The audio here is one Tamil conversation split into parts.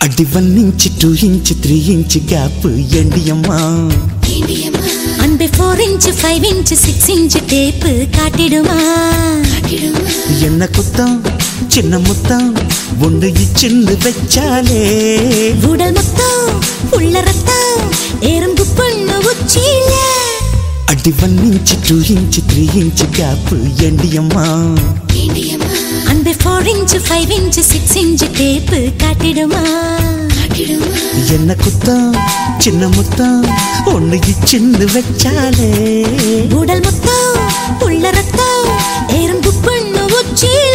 அடி 1 inch 2 inch 3 inch கேப் ஏண்டியம்மா அன்பே 4 inch 5 inch 6 inch டேப் காட்டிடுமா என்ன குத்தம் சின்ன முத்தம் ஒன்று இச்சின்னு வச்சாலே உடல் மொத்தம் உள்ள ரத்தம் எறும்பு பண்ணு உச்சியில அடி 1 inch 2 inch 3 inch கேப் ஏண்டியம்மா அன்பே 4 inch 5 inch 6 inch டேப் காட்டிடுமா என்ன குத்தம் சின்ன முத்தம் ஒன்று இச்சின்னு வச்சாலே உடல் மொத்தம் உள்ள ரத்தம் எறும்பு பண்ணு உச்சியில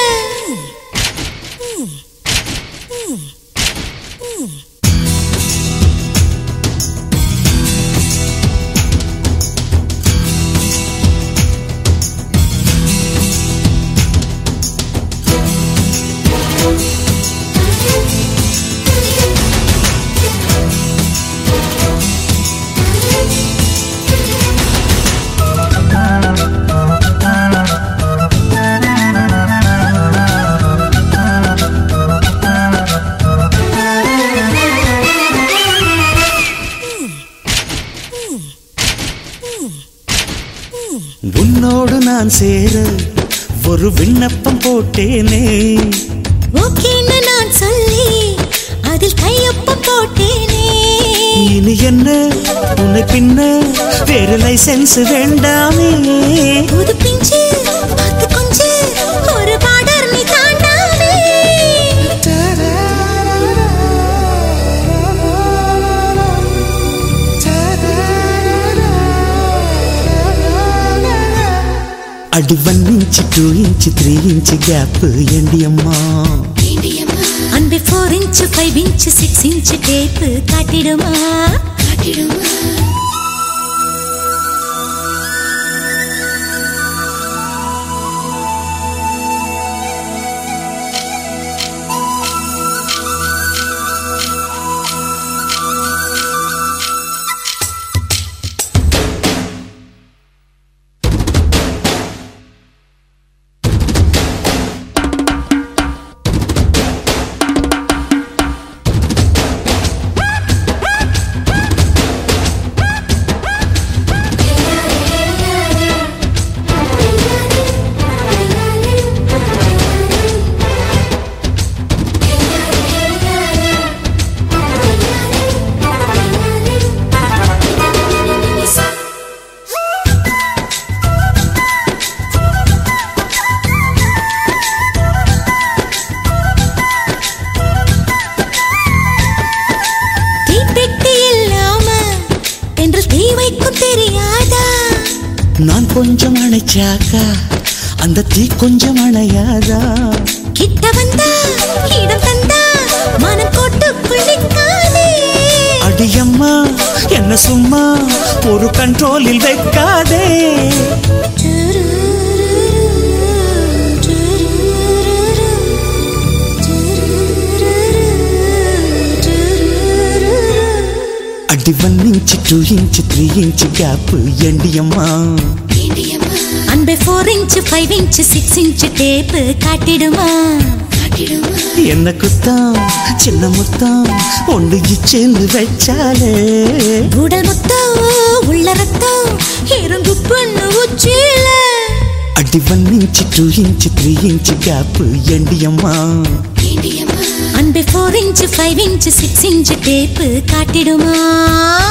உன்னோடு நான் சேர ஒரு விண்ணப்பம் போட்டேனே ஓகேன்னு நான் சொல்லி அதில் கையொப்பம் போட்டேனே இனி என்ன உன்னை பின்ன வேறு லைசென்ஸ் வேண்டாமே புது பிஞ்சு பார்த்து கொஞ்சு ஒரு பார்டர் நீ தாண்டாமே அடி 1 inch 2 inch 3 inch கேப் ஏண்டியம்மா அன்பே 4 inch 5 inch 6 inch டேப் காட்டிடுமா நான் கொஞ்சம் அணைச்சாக்கா அந்த தீ கொஞ்சம் அணையாதா கிட்ட வந்தா இடம் தந்தா மனம் கோட்டுக்குள் நிற்காதே அடியம்மா என்ன சும்மா ஒரு கண்ட்ரோலில் வைக்காதே அடி 1 inch 2 inch 3 inch கேப் ஏண்டியம்மா அன்பே 4 inch 5 inch 6 inch டேப் காட்டிடுமா என்ன குத்தம் சின்ன முத்தம் ஒன்று இச்சின்னு வச்சாலே உடல் மொத்தம் உள்ள ரத்தம் எறும்பு பண்ணு உச்சியில அடி 1 inch 2 inch 3 inch கேப் ஏண்டியம்மா அன்பே 4 inch 5 inch 6 inch டேப் காட்டிடுமா